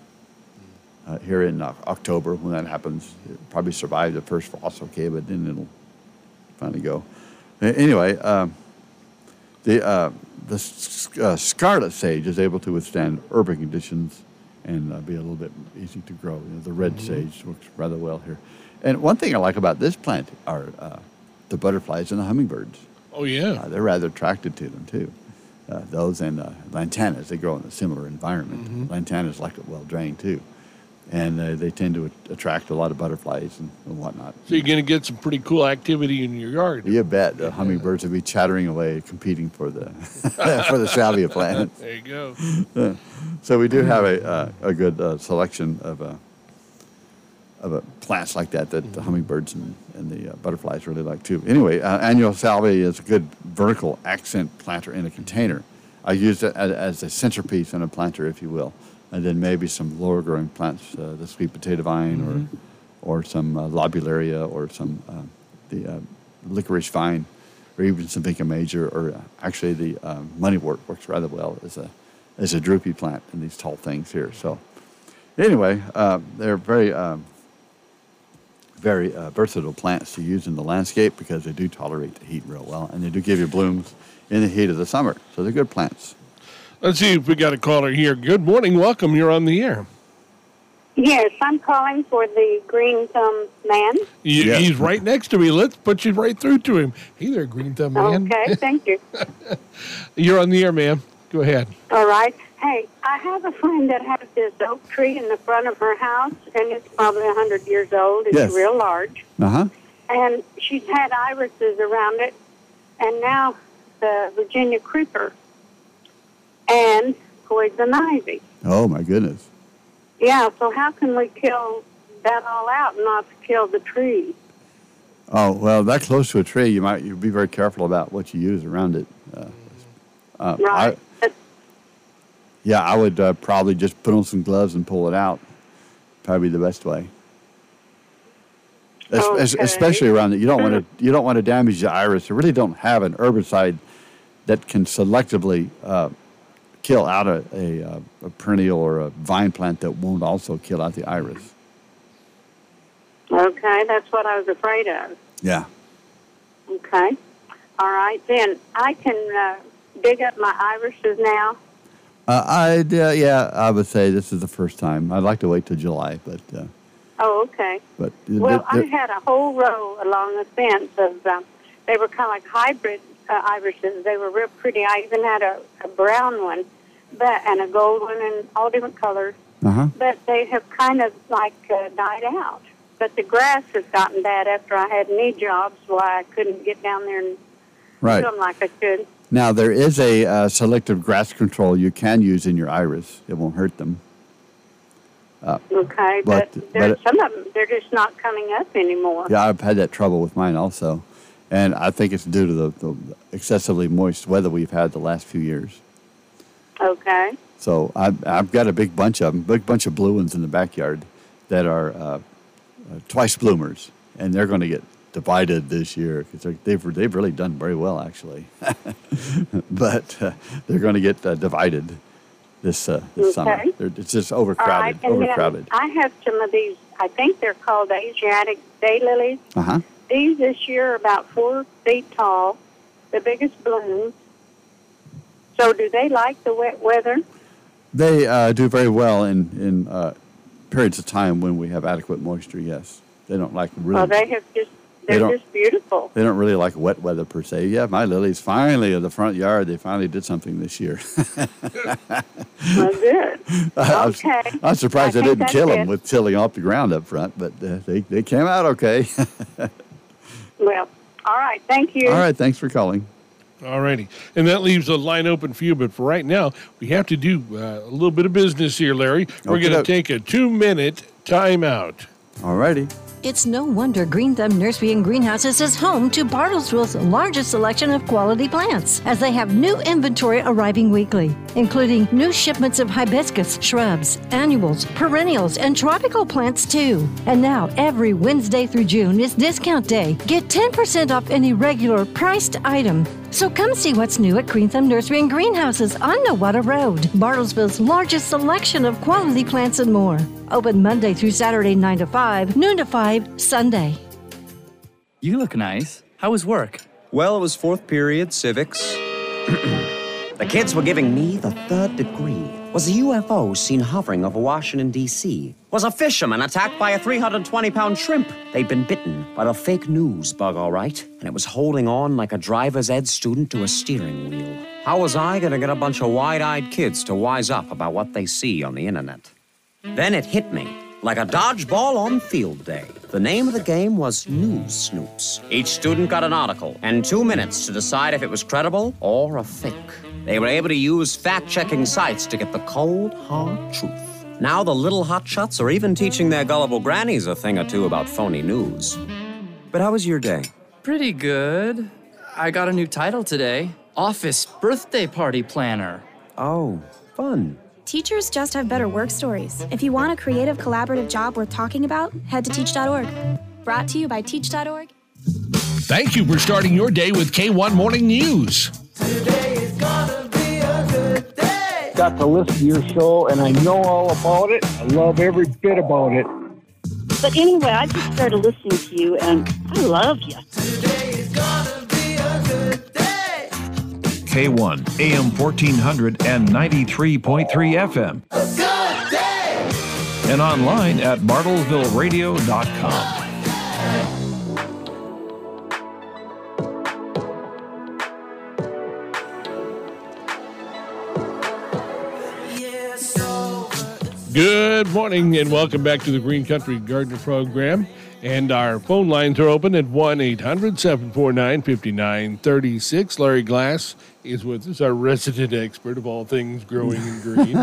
uh, here in uh, October when that happens. It'll probably survive the first frost, okay, but then it'll finally go. Uh, anyway, uh, the, uh, the uh, scarlet sage is able to withstand urban conditions and uh, be a little bit easy to grow. You know, the red mm-hmm. sage works rather well here. And one thing I like about this plant are uh, the butterflies and the hummingbirds. Oh, yeah. Uh, they're rather attracted to them, too. Uh, those and uh, lantanas, they grow in a similar environment. Mm-hmm. Lantanas like it well drained, too. And uh, they tend to attract a lot of butterflies and, and whatnot. So you're going to get some pretty cool activity in your yard. You bet. The hummingbirds will be chattering away, competing for the for the salvia plant. There you go. Uh, so we do have a uh, a good uh, selection of uh, of uh, plants like that that the hummingbirds and, and the uh, butterflies really like too. Anyway, uh, annual salvia is a good vertical accent planter in a container. I use it as, as a centerpiece in a planter, if you will. And then maybe some lower growing plants, uh, the sweet potato vine, mm-hmm. or or some uh, lobularia, or some uh, the uh, licorice vine, or even some Vinca major, or uh, actually the uh, moneywort works rather well as a as a droopy plant in these tall things here. So anyway, uh, they're very, um, very uh, versatile plants to use in the landscape because they do tolerate the heat real well, and they do give you blooms in the heat of the summer. So they're good plants. Let's see if we got a caller here. Good morning. Welcome. You're on the air. Yes, I'm calling for the green thumb man. He, Yeah. He's right next to me. Let's put you right through to him. Hey there, green thumb man. Okay, thank you. You're on the air, ma'am. Go ahead. All right. Hey, I have a friend that has this oak tree in the front of her house, and it's probably one hundred years old. It's Yes. real large. Uh-huh. And she's had irises around it, and now the Virginia creeper and poison ivy. Oh, my goodness. Yeah, so how can we kill that all out and not kill the tree? Oh, well, that close to a tree, you might you be very careful about what you use around it. Uh, uh, Right. I, yeah, I would uh, probably just put on some gloves and pull it out. Probably the best way. Es- es- Okay. Especially around it, you don't want to you don't want to damage the iris. You really don't have an herbicide that can selectively uh, kill out a, a, uh, a perennial or a vine plant that won't also kill out the iris. Okay, that's what I was afraid of. Yeah. Okay. All right, then I can uh, dig up my irises now. Uh, I'd, uh, yeah, I would say this is the first time. I'd like to wait till July, but uh, Oh, okay. but Well, I th- th- had a whole row along the fence of, um, they were kind of like hybrid uh, irises. They were real pretty. I even had a, a brown one but and a gold one and all different colors. uh-huh. But they have kind of like uh, died out. But the grass has gotten bad after I had knee jobs, why I couldn't get down there and Right. do them like I should. Now, there is a uh, selective grass control you can use in your iris. It won't hurt them. Uh, Okay, But- but, there's but- some of them, they're just not coming up anymore. yeah, I've had that trouble with mine also. And I think it's due to the, the excessively moist weather we've had the last few years. Okay. So I've, I've got a big bunch of them, big bunch of blue ones in the backyard that are uh, uh, twice bloomers. And they're going to get divided this year because they've, they've really done very well, actually. But uh, they're going to get uh, divided this, uh, this summer. Okay. They're, it's just All overcrowded, right, and overcrowded. then I have some of these, I think they're called Asiatic daylilies. Uh-huh. These this year are about four feet tall, the biggest blooms. So do they like the wet weather? They uh, do very well in, in uh, periods of time when we have adequate moisture, yes. They don't like really... Well, they have just, They they're don't- just beautiful. They don't really like wet weather per se. Yeah, my lilies finally in the front yard, they finally did something this year. Well, good. I was, Okay. I was surprised I I, think didn't that's kill it. them with tilling off the ground up front, but uh, they, they came out okay. Well, all right. Thank you. All right, thanks for calling. All righty. And that leaves a line open for you. But for right now, we have to do uh, a little bit of business here, Larry. We're going to Okey-doke. take a two-minute timeout. All righty. It's no wonder Green Thumb Nursery and Greenhouses is home to Bartlesville's largest selection of quality plants, as they have new inventory arriving weekly, including new shipments of hibiscus, shrubs, annuals, perennials, and tropical plants too. And now, every Wednesday through June is discount day. Get ten percent off any regular priced item. So come see what's new at Green Thumb Nursery and Greenhouses on Nowata Road, Bartlesville's largest selection of quality plants and more. Open Monday through Saturday, nine to five, noon to five, Sunday. You look nice. How was work? Well, it was fourth period, civics. The kids were giving me the third degree. Was a U F O seen hovering over Washington, D C? Was a fisherman attacked by a three hundred twenty pound shrimp? They'd been bitten by the fake news bug, all right, and it was holding on like a driver's ed student to a steering wheel. How was I gonna get a bunch of wide-eyed kids to wise up about what they see on the internet? Then it hit me, like a dodgeball on field day. The name of the game was News Snoops. Each student got an article and two minutes to decide if it was credible or a fake. They were able to use fact-checking sites to get the cold, hard truth. Now the little hotshots are even teaching their gullible grannies a thing or two about phony news. But how was your day? Pretty good. I got a new title today. Office Birthday Party Planner. Oh, fun. Teachers just have better work stories. If you want a creative, collaborative job worth talking about, head to teach dot org. Brought to you by teach dot org. Thank you for starting your day with K one Morning News. Today is gonna be a good day. got to listen to your show, and I know all about it. I love every bit about it. But anyway, I just started listening to you, and I love you. K one, A M fourteen hundred and ninety-three point three F M. And online at bartlesville radio dot com. Good morning and welcome back to the Green Country Gardener Program. And our phone lines are open at one eight hundred seven four nine five nine three six. Larry Glass is with us, our resident expert of all things growing and green.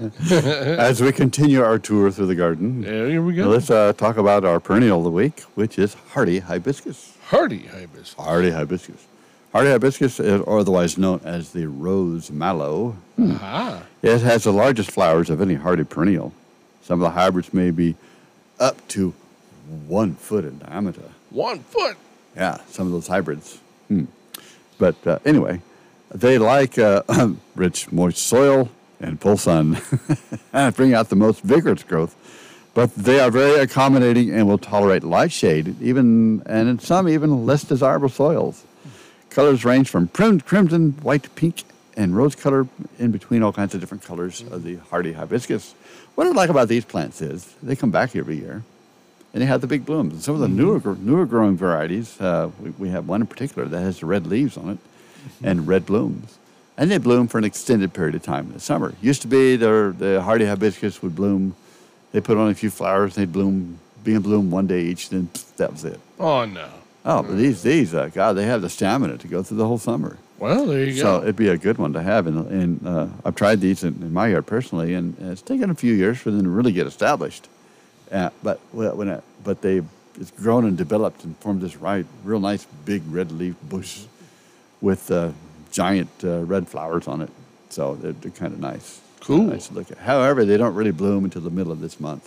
As we continue our tour through the garden, yeah, here we go. Let's uh, talk about our perennial of the week, which is hardy hibiscus. Hardy hibiscus. Hardy hibiscus. Hardy hibiscus, or otherwise known as the rose mallow. Ah. It has the largest flowers of any hardy perennial. Some of the hybrids may be up to one foot in diameter. One foot? Yeah, some of those hybrids. Hmm. But uh, anyway, they like uh, rich, moist soil and full sun and bring out the most vigorous growth. But they are very accommodating and will tolerate light shade, even and in some even less desirable soils. Colors range from prim- crimson, white, pink, and rose color, in between all kinds of different colors of the hardy hibiscus. What I like about these plants is they come back every year, and they have the big blooms. And some of the newer newer growing varieties, uh, we, we have one in particular that has the red leaves on it and red blooms. And they bloom for an extended period of time in the summer. Used to be the, the hardy hibiscus would bloom, they put on a few flowers, they'd bloom, be in bloom one day each, then pff, that was it. Oh, no. Oh, but these, these uh, God, they have the stamina to go through the whole summer. Well, there you so go. So it'd be a good one to have. And, and uh, I've tried these in, in my yard personally, and it's taken a few years for them to really get established. Uh, but when it, but they it's grown and developed and formed this right, real nice big red leaf bush with uh, giant uh, red flowers on it. So they're, they're kind of nice. Cool. Nice to look at. However, they don't really bloom until the middle of this month.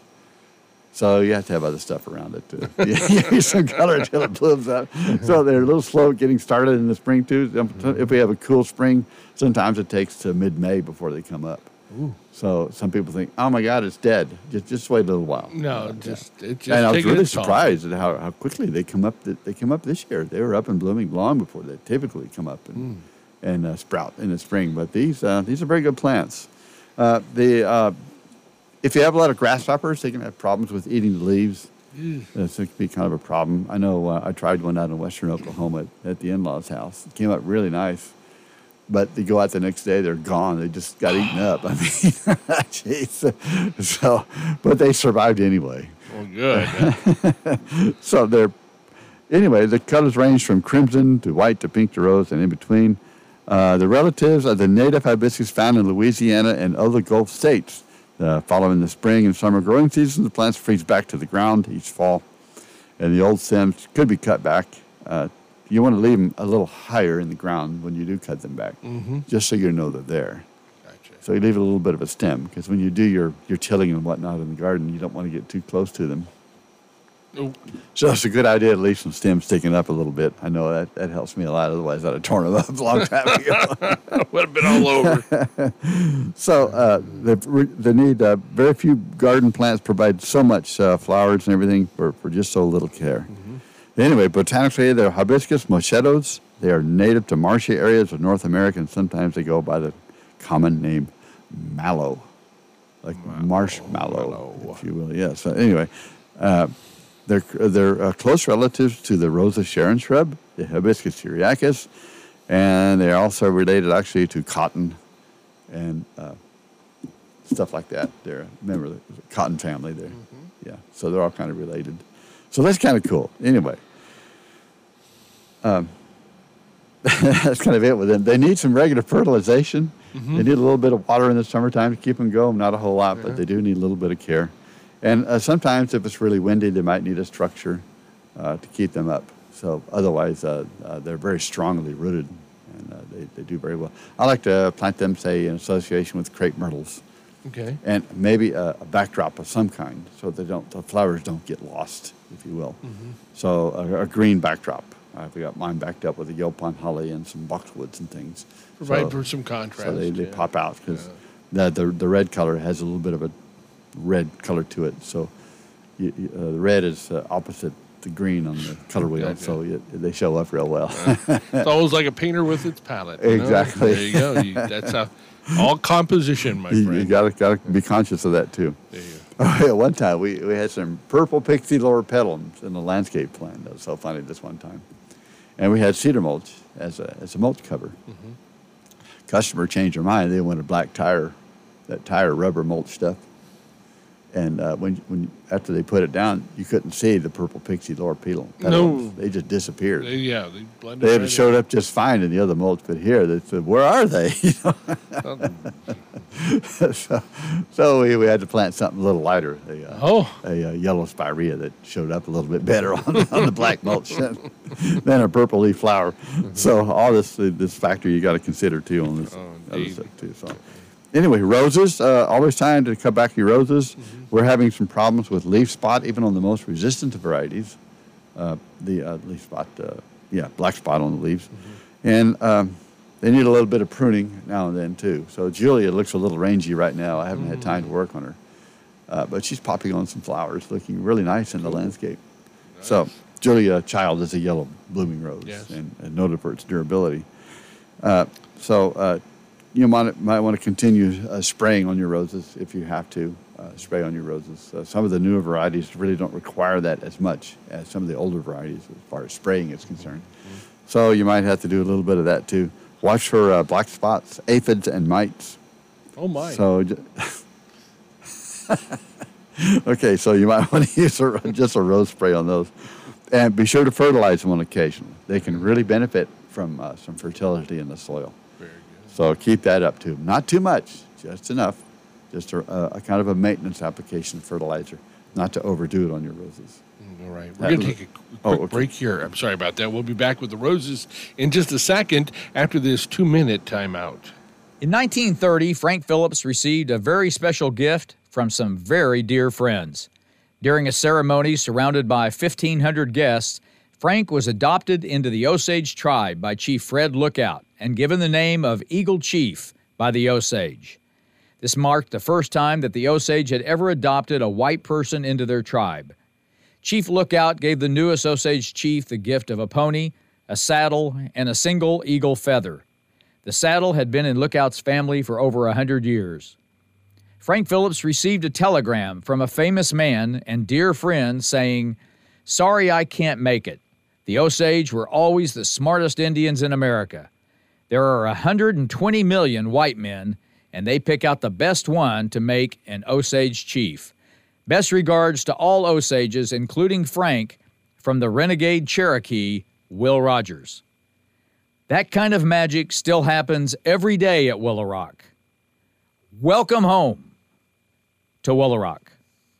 So you have to have other stuff around it too. You need some color until it blooms up. So they're a little slow getting started in the spring too. If we have a cool spring, sometimes it takes to mid-May before they come up. Ooh. So some people think, oh my God, it's dead. Just just wait a little while. No, just it just and I was taking really its time. surprised at how, how quickly they come up. Th- they came up this year. They were up and blooming long before they typically come up and Mm. and uh, sprout in the spring. But these uh, these are very good plants. Uh, the uh, if you have a lot of grasshoppers, they can have problems with eating the leaves. Mm. Uh, so it can be kind of a problem. I know uh, I tried one out in western Oklahoma at, at the in-laws' house. It came up really nice. But they go out the next day, they're gone. They just got eaten up. I mean, jeez. So, but they survived anyway. Well, good. So they're, anyway, the colors range from crimson to white to pink to rose and in between. Uh, the relatives are the native hibiscus found in Louisiana and other Gulf states. Uh, following the spring and summer growing seasons, the plants freeze back to the ground each fall. And the old stems could be cut back. Uh, You want to leave them a little higher in the ground when you do cut them back, Mhm. just so you know they're there. Gotcha. So you leave a little bit of a stem, because when you do your, your tilling and whatnot in the garden, you don't want to get too close to them. Oh. So it's a good idea to leave some stems sticking up a little bit. I know that, that helps me a lot. Otherwise, I'd have torn them up a long time ago. Would have been all over. So uh, they, they need uh, very few garden plants provide so much uh, flowers and everything for, for just so little care. Mm-hmm. Anyway, botanically, they're hibiscus moschetos. They are native to marshy areas of North America, and sometimes they go by the common name mallow, like marshmallow, if you will. Yeah. So anyway, uh, they're they're uh, close relatives to the Rosa Sharon shrub, the Hibiscus syriacus, and they're also related actually to cotton and uh, stuff like that. They're remember the cotton family there. Mm-hmm. Yeah. So they're all kind of related. So that's kind of cool. Anyway. Um, that's kind of it with them. They need some regular fertilization. Mm-hmm. They need a little bit of water in the summertime to keep them going. Not a whole lot, Yeah. but they do need a little bit of care. And uh, sometimes if it's really windy, they might need a structure uh, to keep them up. So otherwise, uh, uh, they're very strongly rooted, and uh, they, they do very well. I like to plant them, say, in association with crepe myrtles. Okay. And maybe a, a backdrop of some kind, so they don't the flowers don't get lost, if you will. Mhm. So a, a green backdrop. I've got mine backed up with a yelpon holly and some boxwoods and things. Provide So- for some contrast. So they, they yeah. pop out because The, the the red color has a little bit of a red color to it. So you, you, uh, the red is uh, opposite the green on the color wheel, Gotcha. so you, they show up real well. It's always like a painter with its palette. you know? Exactly. There you go. You, that's how, all composition, my you, friend. you gotta gotta be conscious of that too. There you Oh, yeah, one time we, we had some purple pixie loropetalums in the landscape plan. That was so funny this one time. And we had cedar mulch as a as a mulch cover. Mhm. Customer changed their mind. They wanted black tire, that tire rubber mulch stuff. And uh, when when after they put it down, you couldn't see the purple pixie loropetalum. No. They just disappeared. They- yeah, they blended They had right showed in. up just fine in the other mulch, but here they said, "Where are they?" You know? so so we, we had to plant something a little lighter, a, uh, oh. a, uh yellow spirea that showed up a little bit better on, on the black mulch than, than a purple leaf flower. So all this this factor you got to consider too on this other indeed. stuff too. So anyway, roses, uh, always time to cut back your roses. We're having some problems with leaf spot, even on the most resistant varieties. Uh, the uh, leaf spot, uh, yeah, black spot on the leaves. And um, they need a little bit of pruning now and then, too. So Julia looks a little rangy right now. I haven't had time to work on her. Uh, but she's popping on some flowers, looking really nice in the landscape. So Julia Child is a yellow blooming rose, Yes. and, and noted for its durability. Uh, so uh, you might, might want to continue uh, spraying on your roses if you have to. Uh, spray on your roses. Uh, some of the newer varieties really don't require that as much as some of the older varieties as far as spraying is concerned. So you might have to do a little bit of that too. Watch for uh, black spots, aphids, and mites. Oh, my. So, j- okay, so you might want to use a, just a rose spray on those. And be sure to fertilize them on occasion. They can really benefit from uh, some fertility in the soil. Very good. So keep that up too. Not too much, just enough. Just a, a kind of a maintenance application of fertilizer, not to overdo it on your roses. All right. That We're going to was- take a quick Oh, okay. break here. I'm sorry about that. We'll be back with the roses in just a second after this two-minute timeout. In nineteen thirty, Frank Phillips received a very special gift from some very dear friends. During a ceremony surrounded by fifteen hundred guests, Frank was adopted into the Osage tribe by Chief Fred Lookout and given the name of Eagle Chief by the Osage. This marked the first time that the Osage had ever adopted a white person into their tribe. Chief Lookout gave the newest Osage chief the gift of a pony, a saddle, and a single eagle feather. The saddle had been in Lookout's family for over a hundred years. Frank Phillips received a telegram from a famous man and dear friend saying, "Sorry I can't make it. The Osage were always the smartest Indians in America. There are one hundred twenty million white men, and they pick out the best one to make an Osage chief. Best regards to all Osages, including Frank, from the renegade Cherokee, Will Rogers." That kind of magic still happens every day at Willow Rock. Welcome home to Willow Rock.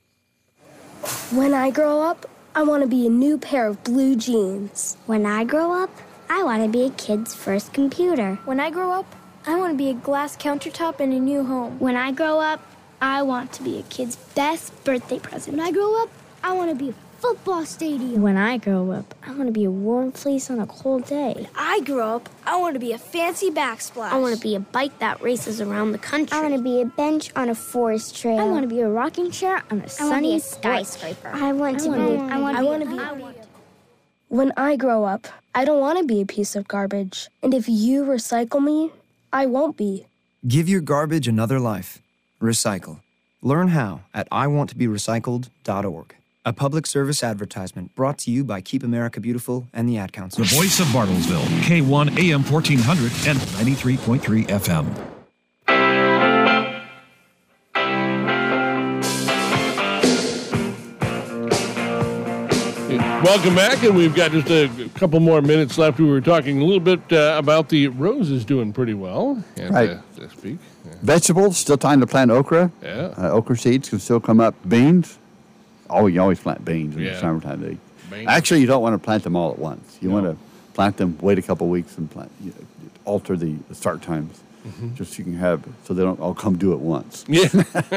When I grow up, I want to be a new pair of blue jeans. When I grow up, I want to be a kid's first computer. When I grow up, I want to be a glass countertop in a new home. When I grow up, I want to be a kid's best birthday present. When I grow up, I want to be a football stadium. When I grow up, I want to be a warm fleece on a cold day. When I grow up, I want to be a fancy backsplash. I want to be a bike that races around the country. I want to be a bench on a forest trail. I want to be a rocking chair on a sunny I want to be a skyscraper. I want to be. I want to be. I want to be. I want to be. When I grow up, I don't want to be a piece of garbage. And if you recycle me, I won't be. Give your garbage another life. Recycle. Learn how at I want to be recycled dot org. A public service advertisement brought to you by Keep America Beautiful and the Ad Council. The voice of Bartlesville, K one A M fourteen hundred and ninety-three point three F M. Welcome back, and we've got just a couple more minutes left. We were talking a little bit uh, about the roses doing pretty well, and, Right. uh, this week. Yeah. Vegetables, still time to plant okra. Yeah. Uh, okra seeds can still come up. Beans, oh, you always plant beans in Yeah. the summertime. They, Beans. actually, you don't want to plant them all at once. You want to plant them, wait a couple weeks, and plant. You know, alter the, the start times, Mhm. just so you can have so they don't all come due at once. Yeah.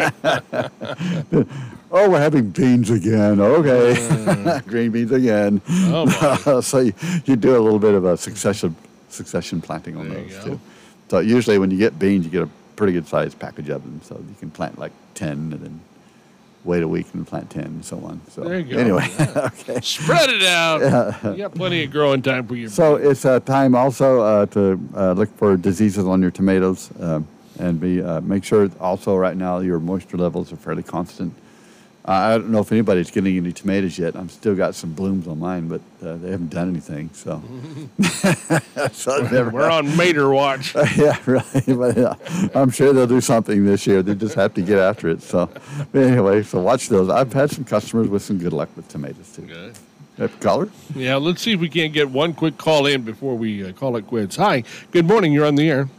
Oh, we're having beans again. Okay, Uh. green beans again. Oh, so you, you do a little bit of a succession succession planting on those too. So usually when you get beans, you get a pretty good sized package of them, so you can plant like ten and then wait a week and plant ten and so on. So there you go. Anyway, yeah. okay. Spread it out. Yeah. You got plenty of growing time for your. So it's uh, time also uh, to uh, look for diseases on your tomatoes uh, and be uh, make sure also right now your moisture levels are fairly constant. Uh, I don't know if anybody's getting any tomatoes yet. I've still got some blooms on mine, but uh, they haven't done anything. So, so we're, we're on Mater watch. Uh, yeah, really. But yeah, I'm sure they'll do something this year. They just have to get after it. So, but anyway, so watch those. I've had some customers with some good luck with tomatoes too. Good. Uh, caller? Yeah, let's see if we can't get one quick call in before we uh, call it quits. Hi, good morning. You're on the air.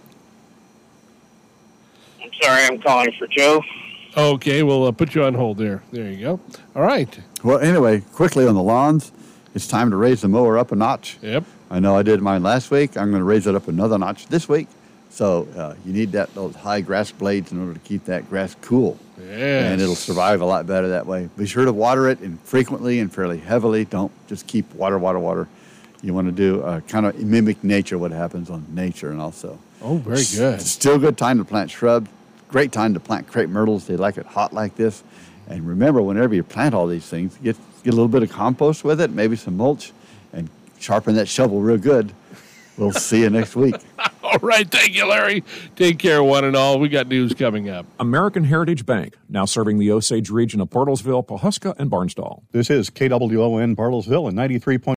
I'm sorry, I'm calling for Joe. Okay, we'll uh, put you on hold there. There you go. All right. Well, anyway, quickly on the lawns, it's time to raise the mower up a notch. Yep. I know I did mine last week. I'm going to raise it up another notch this week. So uh, you need that those high grass blades in order to keep that grass cool. Yes. And it'll survive a lot better that way. Be sure to water it and frequently and fairly heavily. Don't just keep water, water, water. You want to do uh, kind of mimic nature, what happens on nature and also. Oh, very good. S- still good time to plant shrubs. Great time to plant crepe myrtles. They like it hot like this. And remember, whenever you plant all these things, get, get a little bit of compost with it, maybe some mulch, and sharpen that shovel real good. We'll see you next week. All right. Thank you, Larry. Take care, one and all. We got news coming up. American Heritage Bank, now serving the Osage region of Bartlesville, Pawhuska, and Barnsdall. This is K W O N Bartlesville and ninety-three point